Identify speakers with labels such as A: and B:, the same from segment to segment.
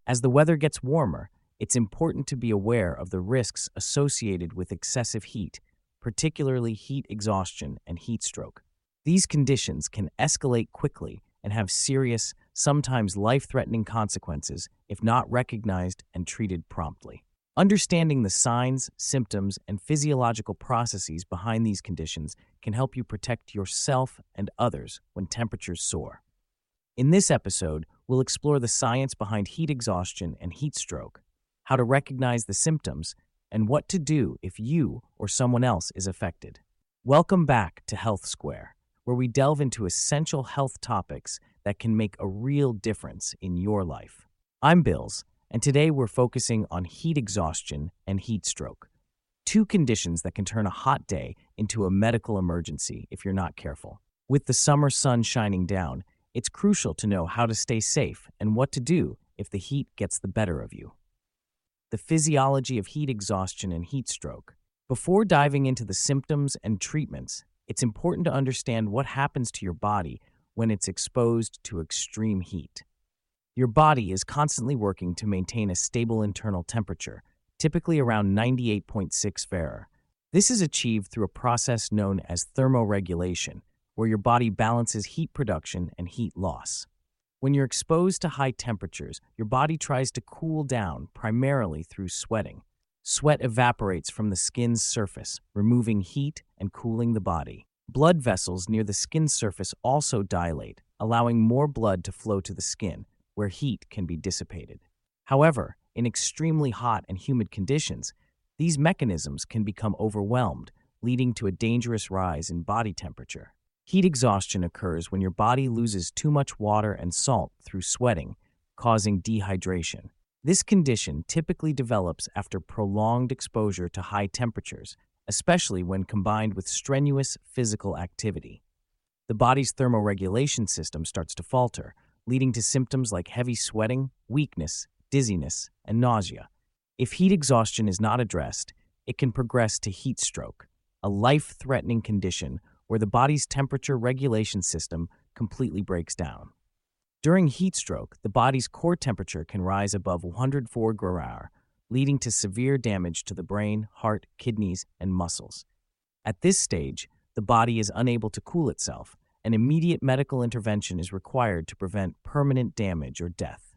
A: As the weather gets warmer, it's important to be aware of the risks associated with excessive heat, particularly heat exhaustion and heat stroke. These conditions can escalate quickly and have serious, sometimes life-threatening consequences if not recognized and treated promptly. Understanding the signs, symptoms, and physiological processes behind these conditions can help you protect yourself and others when temperatures soar. In this episode, we'll explore the science behind heat exhaustion and heat stroke, how to recognize the symptoms, and what to do if you or someone else is affected. Welcome back to Health Square, where we delve into essential health topics that can make a real difference in your life. I'm Bills, and today we're focusing on heat exhaustion and heat stroke, two conditions that can turn a hot day into a medical emergency if you're not careful. With the summer sun shining down, it's crucial to know how to stay safe and what to do if the heat gets the better of you. The physiology of heat exhaustion and heat stroke. Before diving into the symptoms and treatments, it's important to understand what happens to your body when it's exposed to extreme heat. Your body is constantly working to maintain a stable internal temperature, typically around 98.6 Fahr. This is achieved through a process known as thermoregulation, where your body balances heat production and heat loss. When you're exposed to high temperatures, your body tries to cool down primarily through sweating. Sweat evaporates from the skin's surface, removing heat and cooling the body. Blood vessels near the skin surface also dilate, allowing more blood to flow to the skin, where heat can be dissipated. However, in extremely hot and humid conditions, these mechanisms can become overwhelmed, leading to a dangerous rise in body temperature. Heat exhaustion occurs when your body loses too much water and salt through sweating, causing dehydration. This condition typically develops after prolonged exposure to high temperatures, especially when combined with strenuous physical activity. The body's thermoregulation system starts to falter, leading to symptoms like heavy sweating, weakness, dizziness, and nausea. If heat exhaustion is not addressed, it can progress to heat stroke, a life-threatening condition where the body's temperature regulation system completely breaks down. During heat stroke, the body's core temperature can rise above 104 Grr, leading to severe damage to the brain, heart, kidneys, and muscles. At this stage, the body is unable to cool itself, and immediate medical intervention is required to prevent permanent damage or death.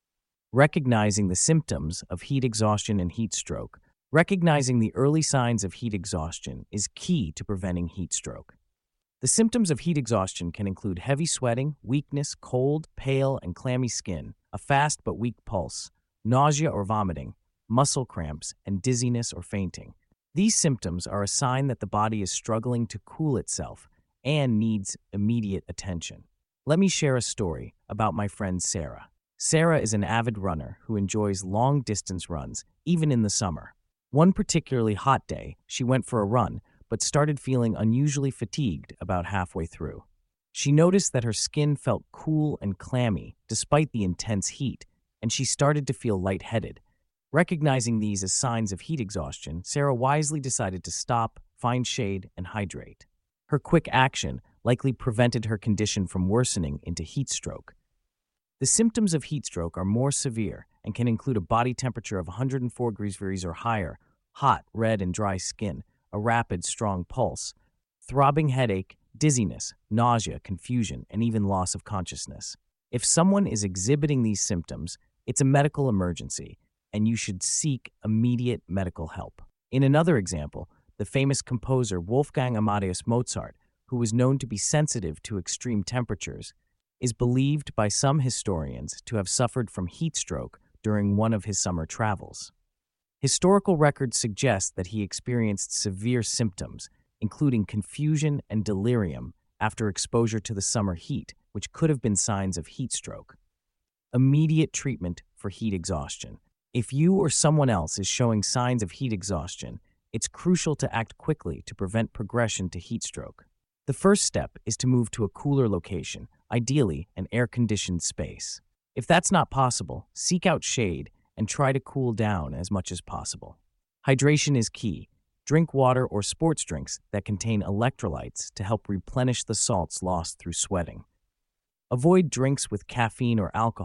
A: Recognizing the symptoms of heat exhaustion and heat stroke. Recognizing the early signs of heat exhaustion is key to preventing heat stroke. The symptoms of heat exhaustion can include heavy sweating, weakness, cold, pale, and clammy skin, a fast but weak pulse, nausea or vomiting, muscle cramps, and dizziness or fainting. These symptoms are a sign that the body is struggling to cool itself and needs immediate attention. Let me share a story about my friend Sarah. Sarah is an avid runner who enjoys long-distance runs, even in the summer. One particularly hot day, she went for a run, but started feeling unusually fatigued about halfway through. She noticed that her skin felt cool and clammy despite the intense heat, and she started to feel lightheaded. Recognizing these as signs of heat exhaustion, Sarah wisely decided to stop, find shade, and hydrate. Her quick action likely prevented her condition from worsening into heat stroke. The symptoms of heat stroke are more severe and can include a body temperature of 104 degrees Fahrenheit or higher, hot, red, and dry skin, a rapid, strong pulse, throbbing headache, dizziness, nausea, confusion, and even loss of consciousness. If someone is exhibiting these symptoms, it's a medical emergency, and you should seek immediate medical help. In another example, the famous composer Wolfgang Amadeus Mozart, who was known to be sensitive to extreme temperatures, is believed by some historians to have suffered from heat stroke during one of his summer travels. Historical records suggest that he experienced severe symptoms, including confusion and delirium after exposure to the summer heat, which could have been signs of heat stroke. Immediate treatment for heat exhaustion. If you or someone else is showing signs of heat exhaustion, it's crucial to act quickly to prevent progression to heat stroke. The first step is to move to a cooler location, ideally an air-conditioned space. If that's not possible, seek out shade and try to cool down as much as possible. Hydration is key. Drink water or sports drinks that contain electrolytes to help replenish the salts lost through sweating. Avoid drinks with caffeine or alcohol,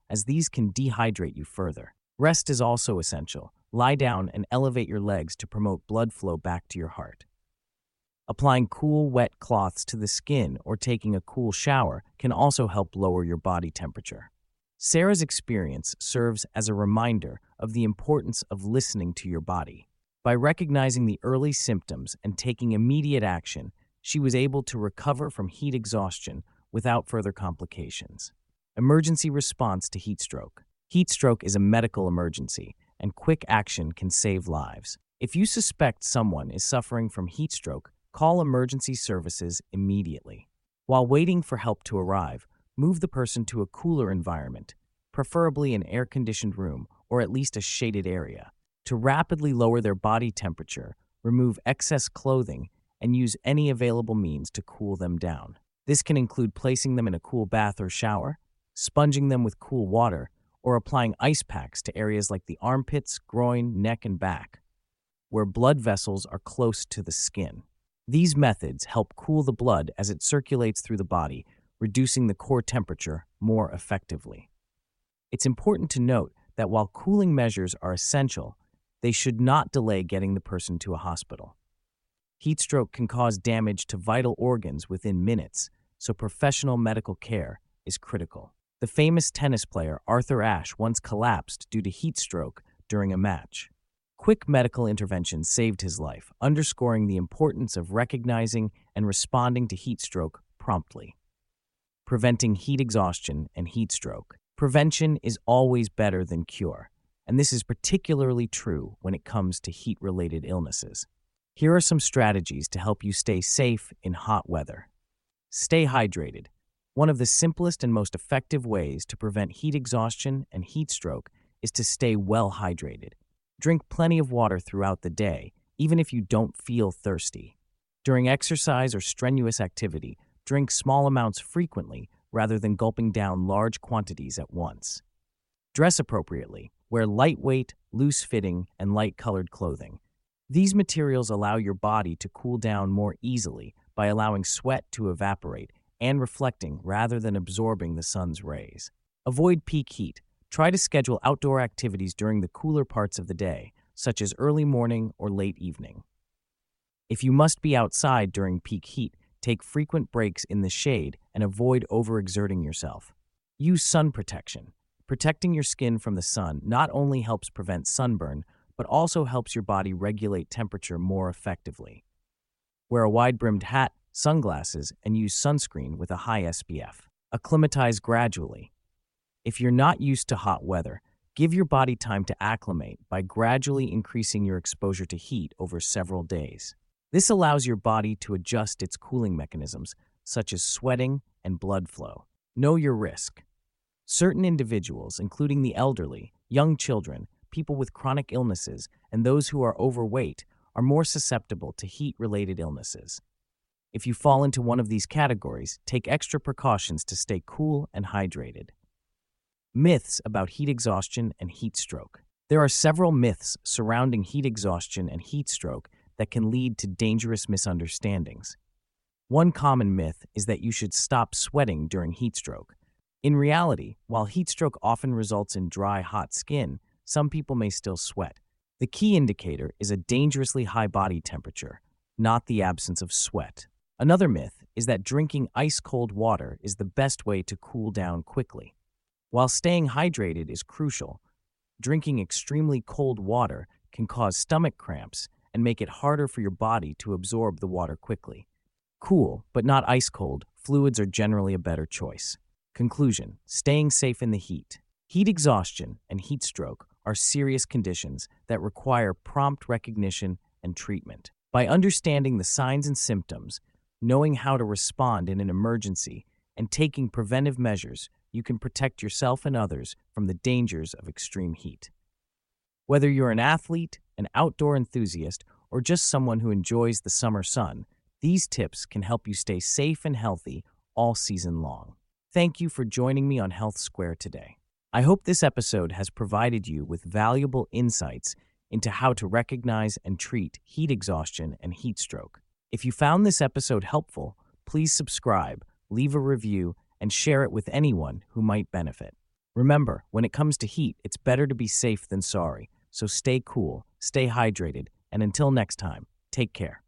A: as these can dehydrate you further. Rest is also essential. Lie down and elevate your legs to promote blood flow back to your heart. Applying cool, wet cloths to the skin or taking a cool shower can also help lower your body temperature. Sarah's experience serves as a reminder of the importance of listening to your body. By recognizing the early symptoms and taking immediate action, she was able to recover from heat exhaustion without further complications. Emergency response to heat stroke. Heat stroke is a medical emergency, and quick action can save lives. If you suspect someone is suffering from heat stroke, call emergency services immediately. While waiting for help to arrive, move the person to a cooler environment, preferably an air-conditioned room or at least a shaded area. To rapidly lower their body temperature, remove excess clothing and use any available means to cool them down. This can include placing them in a cool bath or shower, sponging them with cool water, or applying ice packs to areas like the armpits, groin, neck, and back, where blood vessels are close to the skin. These methods help cool the blood as it circulates through the body, reducing the core temperature more effectively. It's important to note that while cooling measures are essential, they should not delay getting the person to a hospital. Heat stroke can cause damage to vital organs within minutes, so professional medical care is critical. The famous tennis player Arthur Ashe once collapsed due to heat stroke during a match. Quick medical intervention saved his life, underscoring the importance of recognizing and responding to heat stroke promptly. Preventing heat exhaustion and heat stroke. Prevention is always better than cure, and this is particularly true when it comes to heat-related illnesses. Here are some strategies to help you stay safe in hot weather. Stay hydrated. One of the simplest and most effective ways to prevent heat exhaustion and heat stroke is to stay well hydrated. Drink plenty of water throughout the day, even if you don't feel thirsty. During exercise or strenuous activity, drink small amounts frequently rather than gulping down large quantities at once. Dress appropriately. Wear lightweight, loose-fitting, and light-colored clothing. These materials allow your body to cool down more easily by allowing sweat to evaporate and reflecting rather than absorbing the sun's rays. Avoid peak heat. Try to schedule outdoor activities during the cooler parts of the day, such as early morning or late evening. If you must be outside during peak heat, take frequent breaks in the shade and avoid overexerting yourself. Use sun protection. Protecting your skin from the sun not only helps prevent sunburn, but also helps your body regulate temperature more effectively. Wear a wide-brimmed hat, sunglasses, and use sunscreen with a high SPF. Acclimatize gradually. If you're not used to hot weather, give your body time to acclimate by gradually increasing your exposure to heat over several days. This allows your body to adjust its cooling mechanisms, such as sweating and blood flow. Know your risk. Certain individuals, including the elderly, young children, people with chronic illnesses, and those who are overweight, are more susceptible to heat-related illnesses. If you fall into one of these categories, take extra precautions to stay cool and hydrated. Myths about heat exhaustion and heat stroke. There are several myths surrounding heat exhaustion and heat stroke that can lead to dangerous misunderstandings. One common myth is that you should stop sweating during heat stroke. In reality, while heat stroke often results in dry, hot skin, some people may still sweat. The key indicator is a dangerously high body temperature, not the absence of sweat. Another myth is that drinking ice-cold water is the best way to cool down quickly. While staying hydrated is crucial, drinking extremely cold water can cause stomach cramps and make it harder for your body to absorb the water quickly. Cool, but not ice-cold, fluids are generally a better choice. Conclusion: staying safe in the heat. Heat exhaustion and heat stroke are serious conditions that require prompt recognition and treatment. By understanding the signs and symptoms, knowing how to respond in an emergency, and taking preventive measures, you can protect yourself and others from the dangers of extreme heat. Whether you're an athlete, an outdoor enthusiast, or just someone who enjoys the summer sun, these tips can help you stay safe and healthy all season long. Thank you for joining me on Health Square today. I hope this episode has provided you with valuable insights into how to recognize and treat heat exhaustion and heat stroke. If you found this episode helpful, please subscribe, leave a review, and share it with anyone who might benefit. Remember, when it comes to heat, it's better to be safe than sorry. So stay cool, stay hydrated, and until next time, take care.